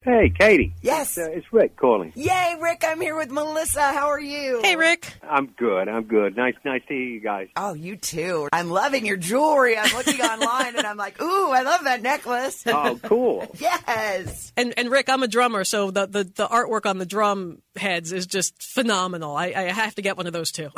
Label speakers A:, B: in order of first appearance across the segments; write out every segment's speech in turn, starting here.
A: Hey, Katie.
B: Yes.
A: It's Rick calling.
B: Yay, Rick, I'm here with Melissa. How are you?
C: Hey, Rick.
A: I'm good. Nice to hear you guys.
B: Oh, you too. I'm loving your jewelry. I'm looking online and I'm like, ooh, I love that necklace.
A: Oh, cool.
B: Yes.
C: And Rick, I'm a drummer, so the artwork on the drum heads is just phenomenal. I have to get one of those too.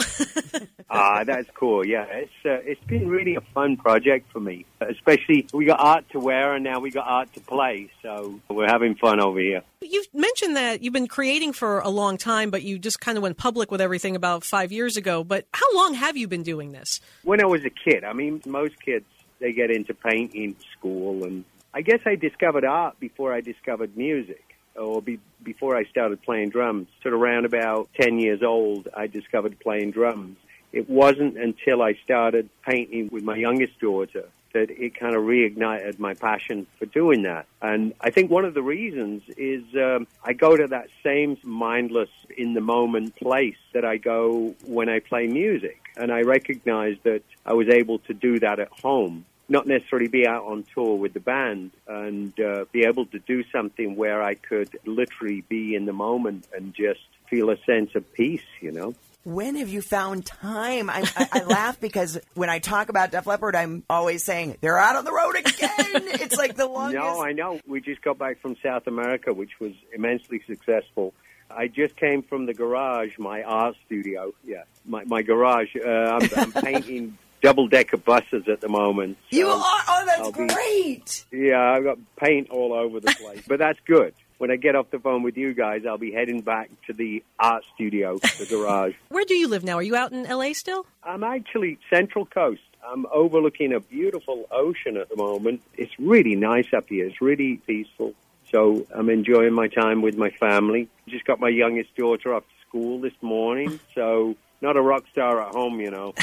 A: That's cool. Yeah, it's been really a fun project for me. Especially we got art to wear and now we got art to play. So we're having fun over here.
C: You've mentioned that you've been creating for a long time, but you just kind of went public with everything about 5 years ago. But how long have you been doing this?
A: When I was a kid, I mean, most kids, they get into painting school. And I guess I discovered art before I discovered music. Or before I started playing drums. Sort of around about 10 years old, I discovered playing drums. It wasn't until I started painting with my youngest daughter that it kind of reignited my passion for doing that. And I think one of the reasons is I go to that same mindless, in-the-moment place that I go when I play music. And I recognize that I was able to do that at home. Not necessarily be out on tour with the band and be able to do something where I could literally be in the moment and just feel a sense of peace, you know.
B: When have you found time? I laugh because when I talk about Def Leppard, I'm always saying, they're out on the road again. It's like the longest.
A: No, I know. We just got back from South America, which was immensely successful. I just came from the garage, my art studio. Yeah, my garage. I'm painting double-decker buses at the moment. So
B: you are? Oh, that's great.
A: Yeah, I've got paint all over the place, but that's good. When I get off the phone with you guys, I'll be heading back to the art studio, the garage.
C: Where do you live now? Are you out in L.A. still?
A: I'm actually Central Coast. I'm overlooking a beautiful ocean at the moment. It's really nice up here. It's really peaceful. So I'm enjoying my time with my family. Just got my youngest daughter off to school this morning, so not a rock star at home, you know.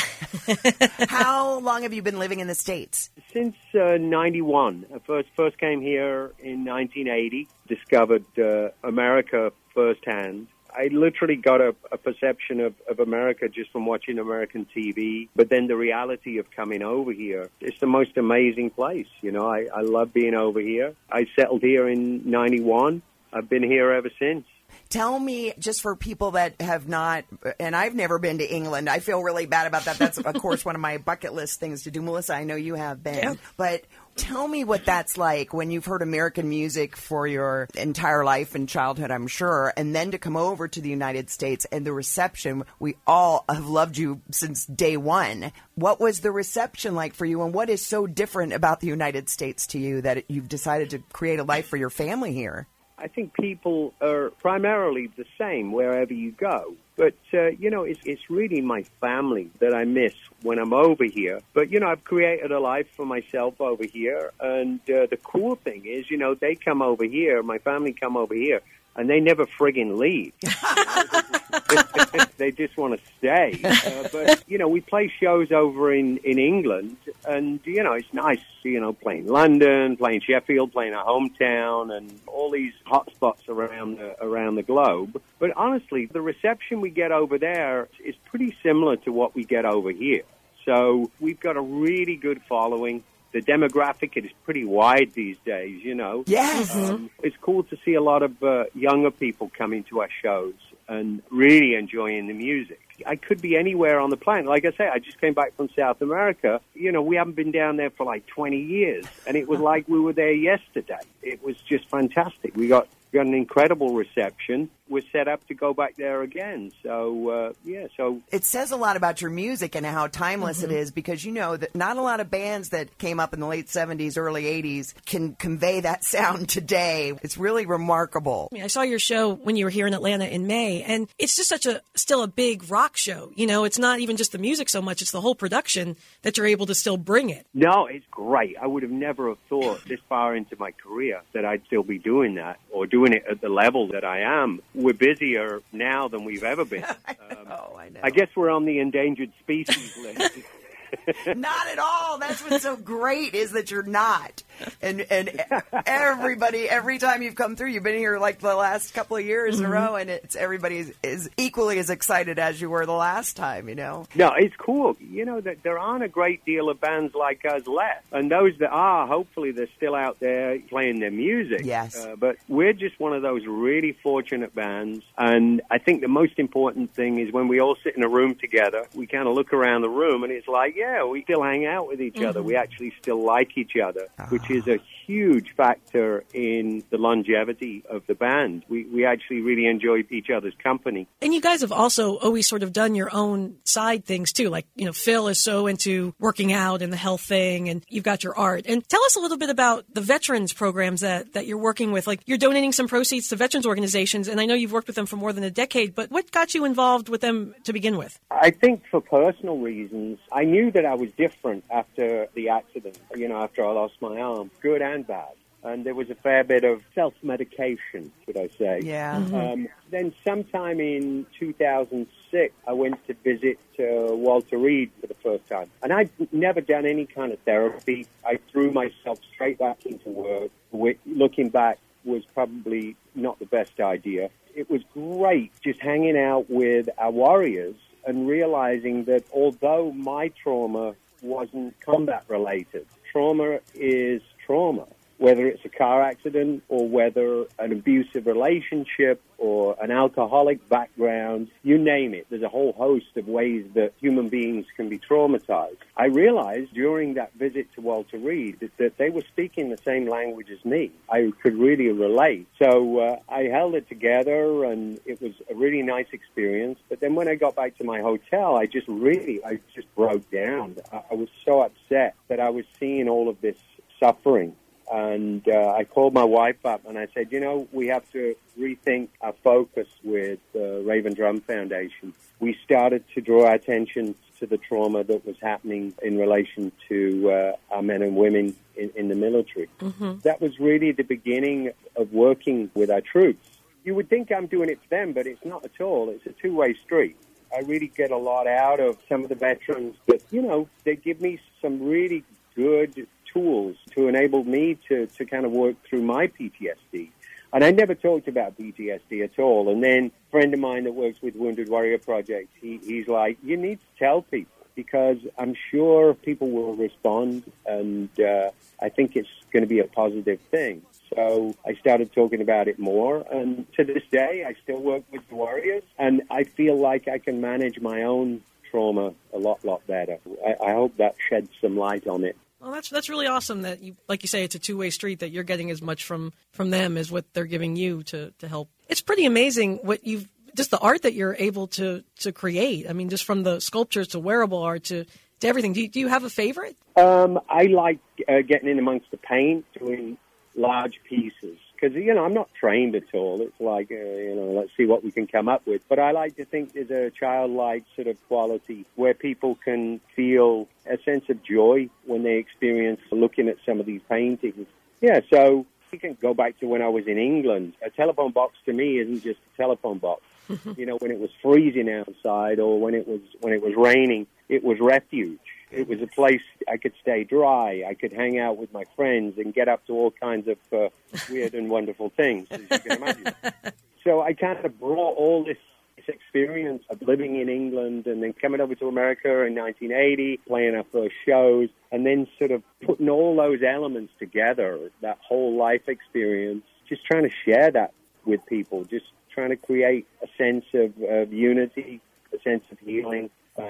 B: How long have you been living in the States?
A: Since 91. I first came here in 1980, discovered America firsthand. I literally got a perception of America just from watching American TV, but then the reality of coming over here, it's the most amazing place. You know, I love being over here. I settled here in 91. I've been here ever since.
B: Tell me, just for people that have not, and I've never been to England, I feel really bad about that. That's, of course, one of my bucket list things to do. Melissa, I know you have been. Yeah. But tell me what that's like when you've heard American music for your entire life and childhood, I'm sure, and then to come over to the United States and the reception. We all have loved you since day one. What was the reception like for you, and what is so different about the United States to you that you've decided to create a life for your family here?
A: I think people are primarily the same wherever you go. But, you know, it's really my family that I miss when I'm over here. But, you know, I've created a life for myself over here. And the cool thing is, you know, they come over here, my family come over here, and they never friggin' leave. They just want to stay. But, you know, we play shows over in England, and, you know, it's nice, you know, playing London, playing Sheffield, playing our hometown, and all these hot spots around the globe. But honestly, the reception we get over there is pretty similar to what we get over here. So we've got a really good following. The demographic is pretty wide these days, you know.
B: Yes.
A: It's cool to see a lot of younger people coming to our shows and really enjoying the music. I could be anywhere on the planet. Like I say, I just came back from South America. You know, we haven't been down there for like 20 years, and it was like we were there yesterday. It was just fantastic. We got an incredible reception. We're set up to go back there again. So, so...
B: It says a lot about your music and how timeless it is, because you know that not a lot of bands that came up in the late 70s, early 80s can convey that sound today. It's really remarkable.
C: I saw your show when you were here in Atlanta in May, and it's just still a big rock show. You know, it's not even just the music so much, it's the whole production that you're able to still bring it.
A: No, it's great. I would have never have thought this far into my career that I'd still be doing that or doing it at the level that I am. We're busier now than we've ever been.
B: I know.
A: I guess we're on the endangered species list.
B: Not at all. That's what's so great is that you're not. And everybody, every time you've come through, you've been here like the last couple of years in a row, and everybody is equally as excited as you were the last time, you know?
A: No, it's cool. You know, that there aren't a great deal of bands like us left. And those that are, hopefully they're still out there playing their music.
B: Yes.
A: But we're just one of those really fortunate bands. And I think the most important thing is when we all sit in a room together, we kind of look around the room and it's like, yeah, we still hang out with each other. We actually still like each other, which is a huge factor in the longevity of the band. We actually really enjoy each other's company.
C: And you guys have also always sort of done your own side things too. Like, you know, Phil is so into working out and the health thing, and you've got your art. And tell us a little bit about the veterans programs that you're working with. Like, you're donating some proceeds to veterans organizations, and I know you've worked with them for more than a decade, but what got you involved with them to begin with?
A: I think for personal reasons, I knew that I was different after the accident, you know, after I lost my arm, good and bad. And there was a fair bit of self-medication, should I say.
B: Yeah.
A: Then sometime in 2006, I went to visit Walter Reed for the first time. And I'd never done any kind of therapy. I threw myself straight back into work, which, looking back, was probably not the best idea. It was great just hanging out with our warriors and realizing that although my trauma wasn't combat-related, trauma is trauma. Whether it's a car accident or whether an abusive relationship or an alcoholic background, you name it. There's a whole host of ways that human beings can be traumatized. I realized during that visit to Walter Reed that they were speaking the same language as me. I could really relate. So I held it together, and it was a really nice experience. But then when I got back to my hotel, I just broke down. I was so upset that I was seeing all of this suffering. And I called my wife up and I said, you know, we have to rethink our focus with the Raven Drum Foundation. We started to draw our attention to the trauma that was happening in relation to our men and women in the military. That was really the beginning of working with our troops. You would think I'm doing it for them, but it's not at all. It's a two-way street. I really get a lot out of some of the veterans, but, you know, they give me some really good tools to enable me to kind of work through my PTSD. And I never talked about PTSD at all. And then a friend of mine that works with Wounded Warrior Project, he's like, you need to tell people because I'm sure people will respond, and I think it's going to be a positive thing. So I started talking about it more, and to this day, I still work with the Warriors, and I feel like I can manage my own trauma a lot better. I hope that sheds some light on it.
C: Well, that's really awesome that you, like you say, it's a two-way street, that you're getting as much from them as what they're giving you to help. It's pretty amazing just the art that you're able to create. I mean, just from the sculptures to wearable art to everything. Do you have a favorite?
A: I like getting in amongst the paint, doing large pieces. Because, you know, I'm not trained at all. It's like, let's see what we can come up with. But I like to think there's a childlike sort of quality where people can feel a sense of joy when they experience looking at some of these paintings. Yeah, so you can go back to when I was in England. A telephone box to me isn't just a telephone box. You know, when it was freezing outside or when it was raining, it was refuge. It was a place I could stay dry. I could hang out with my friends and get up to all kinds of weird and wonderful things, as you can imagine. So I kind of brought all this experience of living in England and then coming over to America in 1980, playing our first shows, and then sort of putting all those elements together, that whole life experience, just trying to share that with people, just trying to create a sense of unity, a sense of healing,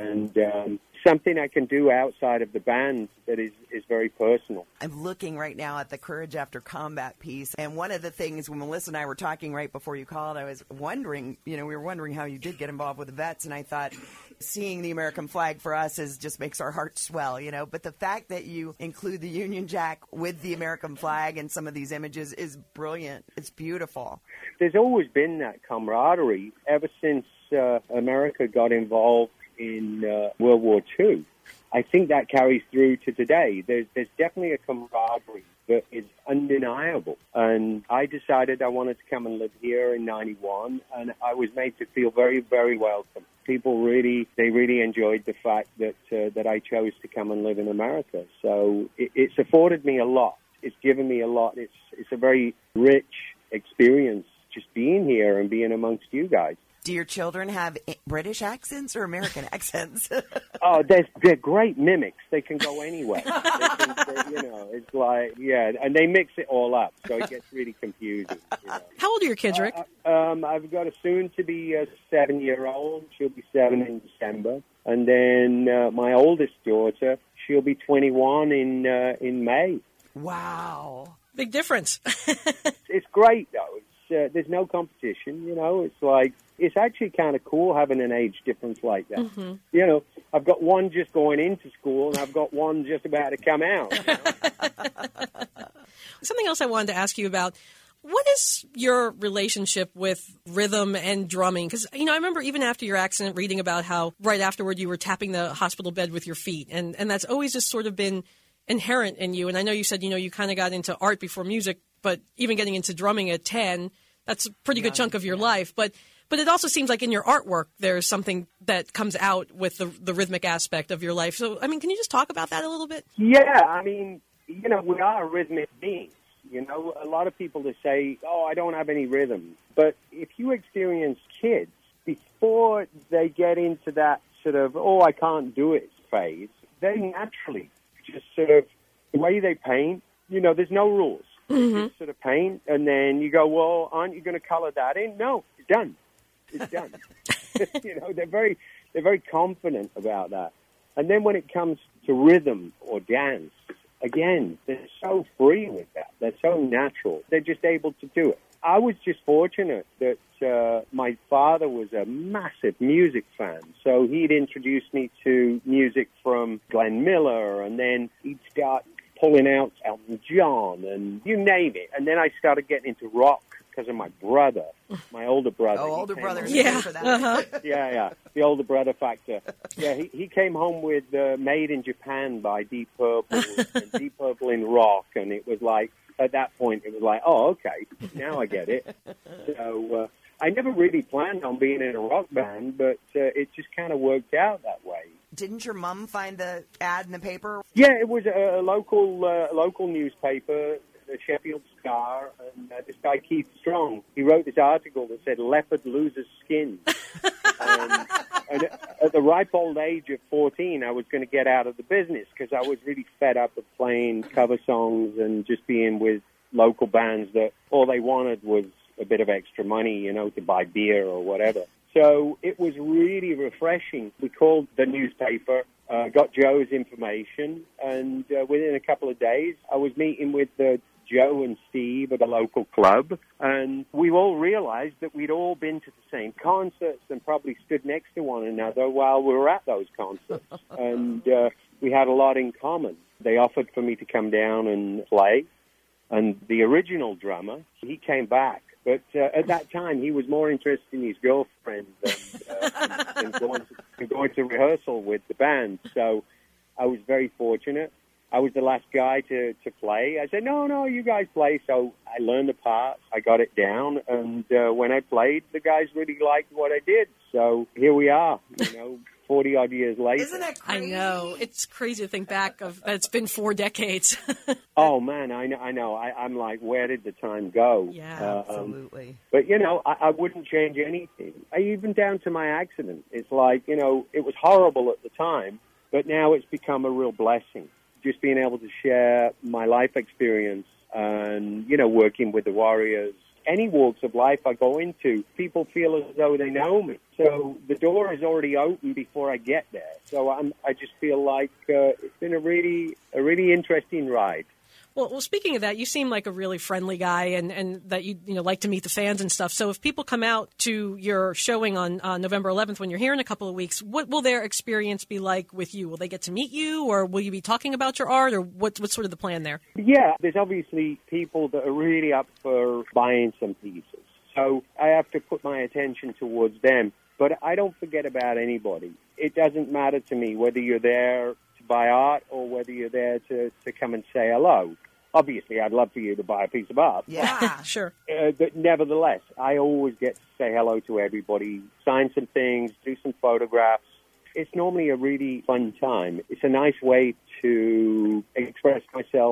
A: and something I can do outside of the band that is very personal.
B: I'm looking right now at the Courage After Combat piece, and one of the things when Melissa and I were talking right before you called, I was wondering, we were wondering how you did get involved with the vets, and I thought seeing the American flag for us just makes our hearts swell, but the fact that you include the Union Jack with the American flag in some of these images is brilliant. It's beautiful.
A: There's always been that camaraderie ever since America got involved in World War II. I think that carries through to today. There's definitely a camaraderie that is undeniable. And I decided I wanted to come and live here in 91, and I was made to feel very, very welcome. People really enjoyed the fact that I chose to come and live in America. So it's afforded me a lot. it's given me a lot. It's a very rich experience just being here and being amongst you guys.
B: Do your children have British accents or American accents?
A: Oh, they're great mimics. They can go anywhere. It's like, yeah, and they mix it all up, so it gets really confusing.
C: How old are your kids, Rick?
A: I've got a soon-to-be 7-year-old. She'll be 7 in December. And then my oldest daughter, she'll be 21 in May.
B: Wow.
C: Big difference.
A: It's great, though. There's no competition, It's like, it's actually kind of cool having an age difference like that. Mm-hmm. I've got one just going into school, and I've got one just about to come out.
C: Something else I wanted to ask you about. What is your relationship with rhythm and drumming? Because, I remember even after your accident reading about how right afterward you were tapping the hospital bed with your feet. And that's always just sort of been inherent in you. And I know you said, you kind of got into art before music, but even getting into drumming at 10, that's a pretty good chunk of your life. But it also seems like in your artwork, there's something that comes out with the rhythmic aspect of your life. So, can you just talk about that a little bit?
A: Yeah, we are rhythmic beings. A lot of people that say, oh, I don't have any rhythm. But if you experience kids, before they get into that sort of, oh, I can't do it phase, they naturally just sort of, the way they paint, there's no rules. Mm-hmm. Just sort of paint, and then you go, well, aren't you going to color that in? No, it's done. It's done. They're very confident about that. And then when it comes to rhythm or dance, again, they're so free with that. They're so natural. They're just able to do it. I was just fortunate that my father was a massive music fan. So he'd introduced me to music from Glenn Miller, and then he'd start pulling out Elton John, and you name it. And then I started getting into rock because of my brother, my older brother.
B: Oh, older brother.
C: Yeah.
B: For that.
C: Uh-huh.
A: Yeah. The older brother factor. Yeah, he came home with Made in Japan by Deep Purple, and Deep Purple in rock, and it was like, at that point, it was like, oh, okay, now I get it. So I never really planned on being in a rock band, but it just kind of worked out that way.
B: Didn't your mom find the ad in the paper?
A: Yeah, it was a local newspaper, the Sheffield Star, and this guy, Keith Strong, he wrote this article that said, leopard loses skin. and at the ripe old age of 14, I was going to get out of the business because I was really fed up of playing cover songs and just being with local bands that all they wanted was a bit of extra money, to buy beer or whatever. So it was really refreshing. We called the newspaper, got Joe's information, and within a couple of days, I was meeting with Joe and Steve at a local club, and we all realized that we'd all been to the same concerts and probably stood next to one another while we were at those concerts. And we had a lot in common. They offered for me to come down and play, and the original drummer, he came back. But at that time, he was more interested in his girlfriend than going to rehearsal with the band. So I was very fortunate. I was the last guy to play. I said, no, you guys play. So I learned the part. I got it down. And when I played, the guys really liked what I did. So here we are, 40-odd years later.
B: Isn't that crazy?
C: I know. It's crazy to think back of that. It's been 4 decades.
A: Oh, man, I know. I'm like, where did the time go?
B: Yeah, absolutely.
A: But, I wouldn't change anything. Even down to my accident. It's like, it was horrible at the time, but now it's become a real blessing. Just being able to share my life experience and, working with the Warriors. Any walks of life I go into, people feel as though they know me. So the door is already open before I get there. So I just feel like it's been a really interesting ride.
C: Well, speaking of that, you seem like a really friendly guy, and that you like to meet the fans and stuff. So if people come out to your showing on November 11th, when you're here in a couple of weeks, what will their experience be like with you? Will they get to meet you, or will you be talking about your art, or what's sort of the plan there?
A: Yeah, there's obviously people that are really up for buying some pieces. So I have to put my attention towards them. But I don't forget about anybody. It doesn't matter to me whether you're there to buy art or whether you're there to come and say hello. Obviously, I'd love for you to buy a piece of art.
B: Yeah,
C: sure.
A: But nevertheless, I always get to say hello to everybody, sign some things, do some photographs. It's normally a really fun time. It's a nice way to express myself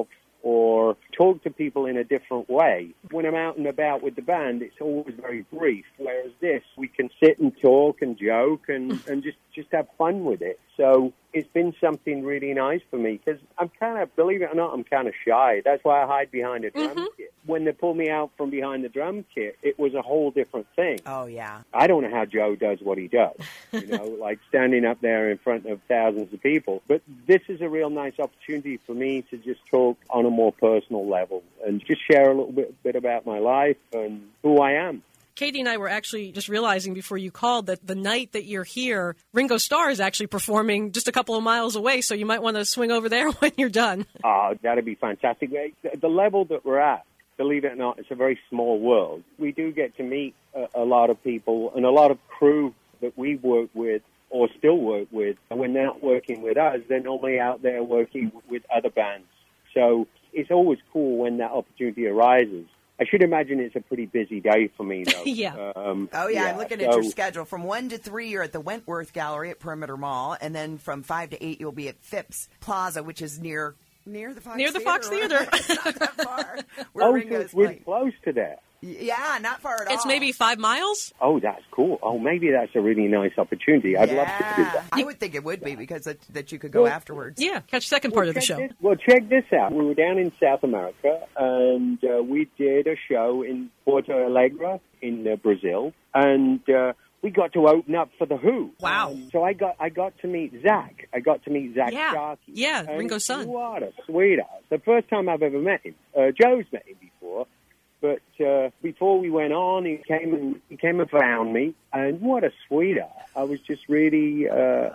A: or talk to people in a different way. When I'm out and about with the band, it's always very brief, whereas this, we can sit and talk and joke and just have fun with it. So it's been something really nice for me because I'm kind of, believe it or not, I'm kind of shy. That's why I hide behind a drum kit. When they pulled me out from behind the drum kit, it was a whole different thing.
B: Oh, yeah.
A: I don't know how Joe does what he does, like standing up there in front of thousands of people. But this is a real nice opportunity for me to just talk on a more personal level and just share a little bit about my life and who I am.
C: Katie and I were actually just realizing before you called that the night that you're here, Ringo Starr is actually performing just a couple of miles away, so you might want to swing over there when you're done.
A: Oh, that'd be fantastic. The level that we're at, believe it or not, it's a very small world. We do get to meet a lot of people and a lot of crew that we work with or still work with. And when they're not working with us, they're normally out there working with other bands. So it's always cool when that opportunity arises. I should imagine it's a pretty busy day for me, though.
B: Yeah. I'm looking at your schedule. From 1 to 3, you're at the Wentworth Gallery at Perimeter Mall, and then from 5 to 8, you'll be at Phipps Plaza, which is near the Fox Theater.
C: Near the Fox Theater.
B: It's not that far. Ringo's
A: we're close to that.
B: Yeah, not far at all.
C: It's maybe 5 miles.
A: Oh, that's cool. Oh, maybe that's a really nice opportunity. I'd love to do that.
B: I would think it would be because that you could go afterwards.
C: Yeah, catch the second part of the show.
A: Check this out. We were down in South America, and we did a show in Porto Alegre in Brazil, and we got to open up for The Who.
C: Wow.
A: So I got to meet Zach. I got to meet Zach Sharkey.
C: Yeah, Ringo's son.
A: What a sweetheart. The first time I've ever met him. Joe's met him before. But before we went on, he came and found me, and what a sweetheart! I was just really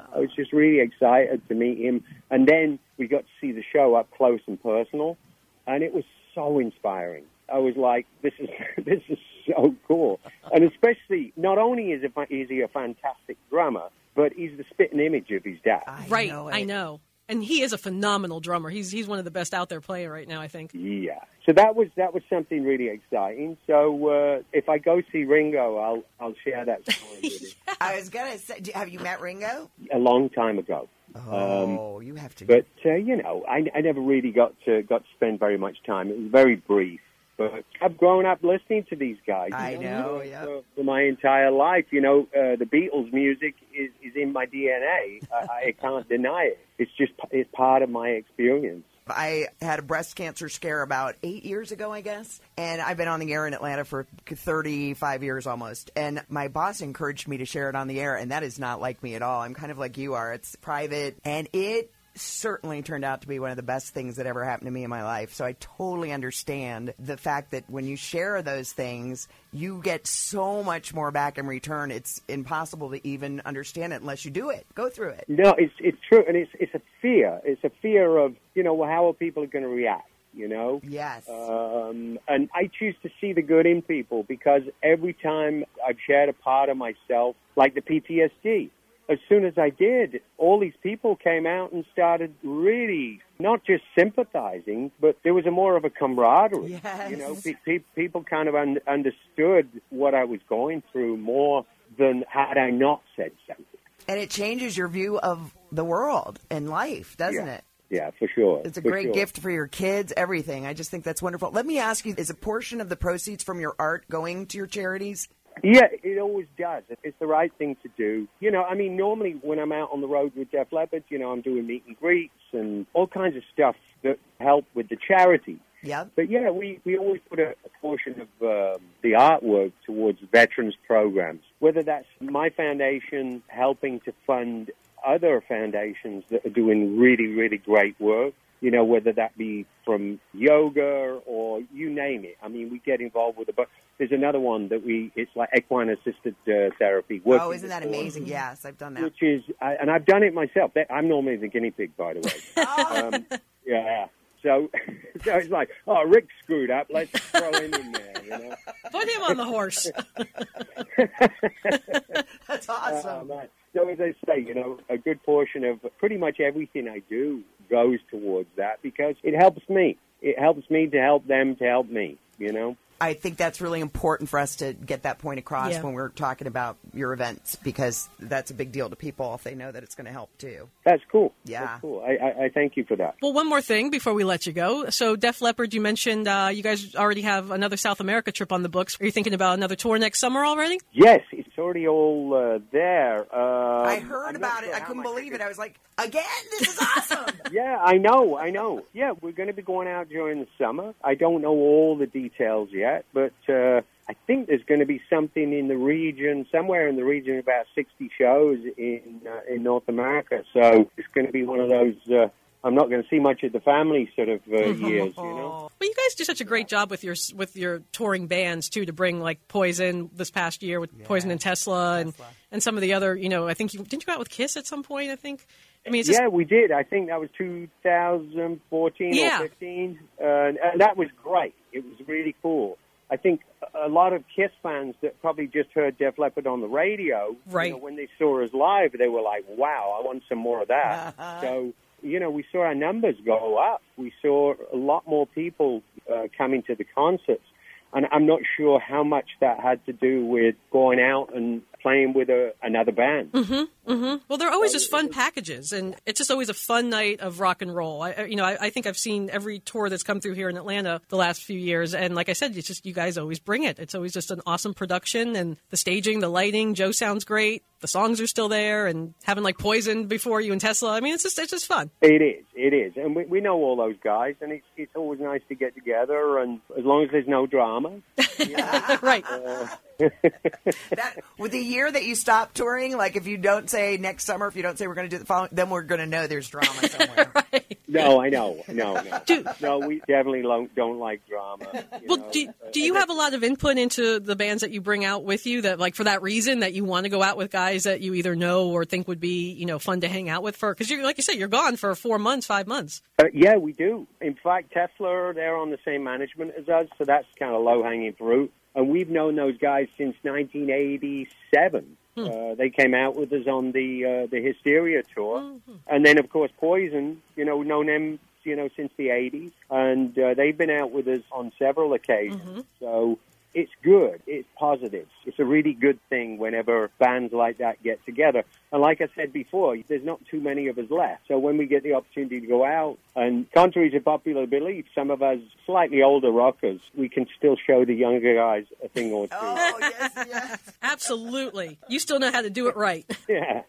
A: excited to meet him, and then we got to see the show up close and personal, and it was so inspiring. I was like, this is so cool, and especially not only is he a fantastic drummer, but he's the spitting image of his dad.
C: I know. And he is a phenomenal drummer. He's one of the best out there playing right now, I think.
A: Yeah. So that was something really exciting. So if I go see Ringo, I'll share that story with you.
B: I was gonna say, have you met Ringo?
A: A long time ago.
B: Oh, you have to.
A: But I never really got to spend very much time. It was very brief. But I've grown up listening to these guys.
B: I know,
A: for my entire life. The Beatles' music is in my DNA. I can't deny it. It's part of my experience.
B: I had a breast cancer scare about 8 years ago, I guess, and I've been on the air in Atlanta for 35 years almost, and my boss encouraged me to share it on the air, and that is not like me at all. I'm kind of like you are. It's private, and it certainly turned out to be one of the best things that ever happened to me in my life. So I totally understand the fact that when you share those things, you get so much more back in return. It's impossible to even understand it unless you do it. Go through it.
A: No, it's true, and it's a fear. It's a fear of, how are people going to react,
B: Yes.
A: And I choose to see the good in people because every time I've shared a part of myself, like the PTSD, as soon as I did, all these people came out and started really not just sympathizing, but there was more of a camaraderie.
B: Yes.
A: People kind of understood what I was going through more than had I not said something.
B: And it changes your view of the world and life, doesn't it?
A: Yeah, for sure.
B: It's a great gift for your kids, everything. I just think that's wonderful. Let me ask you, is a portion of the proceeds from your art going to your charities?
A: Yeah, it always does. It's the right thing to do. Normally when I'm out on the road with Def Leppard, I'm doing meet and greets and all kinds of stuff that help with the charity.
B: Yeah.
A: But yeah, we always put a portion of the artwork towards veterans programs, whether that's my foundation helping to fund other foundations that are doing really, really great work. Whether that be from yoga or you name it. We get involved with it. But there's another one that it's like equine-assisted therapy.
B: Oh, isn't that amazing? Yes, I've done that.
A: Which is, and I've done it myself. I'm normally the guinea pig, by the way. Yeah. So it's like, Rick screwed up. Let's throw him in there,
C: Put him on the horse.
B: That's awesome.
A: So as I say, a good portion of pretty much everything I do goes towards that because it helps me. It helps me to help them to help me,
B: I think that's really important for us to get that point across
C: Yeah.
B: when we're talking about your events, because that's a big deal to people if they know that it's going to help too.
A: That's cool.
B: Yeah.
A: That's cool. I thank you for that.
C: Well, one more thing before we let you go. So Def Leppard, you mentioned you guys already have another South America trip on the books. Are you thinking about another tour next summer already?
A: Yes, it's already all there.
B: I heard about it. I couldn't believe it. I was like, again, this is awesome.
A: Yeah, I know. Yeah, we're going to be going out during the summer. I don't know all the details yet, but I think there's going to be something in the region, somewhere in the region, about 60 shows in North America. So it's going to be one of those. I'm not going to see much of the family sort of years, you know.
C: Well, you guys do such a great job with your touring bands too, to bring like Poison this past year with Poison and Tesla and some of the other. You know, I think didn't you go out with Kiss at some point? I think. I mean, it's just,
A: yeah, we did. I think that was 2014
C: Yeah.
A: or 15, and that was great. It was really cool. I think a lot of Kiss fans that probably just heard Def Leppard on the radio,
C: Right.
A: you know, when they saw us live, they were like, wow, I want some more of that. So, you know, we saw our numbers go up. We saw a lot more people coming to the concerts. And I'm not sure how much that had to do with going out and playing with another band.
C: well, they're always just fun packages, and it's just always a fun night of rock and roll. I think I've seen every tour that's come through here in Atlanta the last few years, and like I said, it's just you guys always bring it. It's always just an awesome production, and the staging, the lighting. Joe sounds great. The songs are still there, and having like Poison before you and Tesla. I mean, it's just fun.
A: It is, and we know all those guys, and it's always nice to get together, and as long as there's no drama.
C: Right.
B: With the year that you stop touring, like if you don't say next summer, if you don't say we're going to do the following, then we're going to know there's drama somewhere.
C: Right.
A: No, I know. No, we definitely don't like drama.
C: Well, do you have a lot of input into the bands that you bring out with you, that like for that reason that you want to go out with guys that you either know or think would be, you know, fun to hang out with for? Because you're, like you said, you're gone for 4 months, 5 months.
A: Yeah, we do. In fact, Tesla, they're on the same management as us, so that's kind of low-hanging fruit. And we've known those guys since 1987. They came out with us on the Hysteria tour. And then, of course, Poison, you know, known them, you know, since the 80s. And they've been out with us on several occasions. So it's good. It's positive. It's a really good thing whenever bands like that get together. And like I said before, there's not too many of us left. So when we get the opportunity to go out, and contrary to popular belief, some of us slightly older rockers, we can still show the younger guys a thing or two.
B: Oh, yes.
C: Absolutely. You still know how to do it right.
A: Yeah.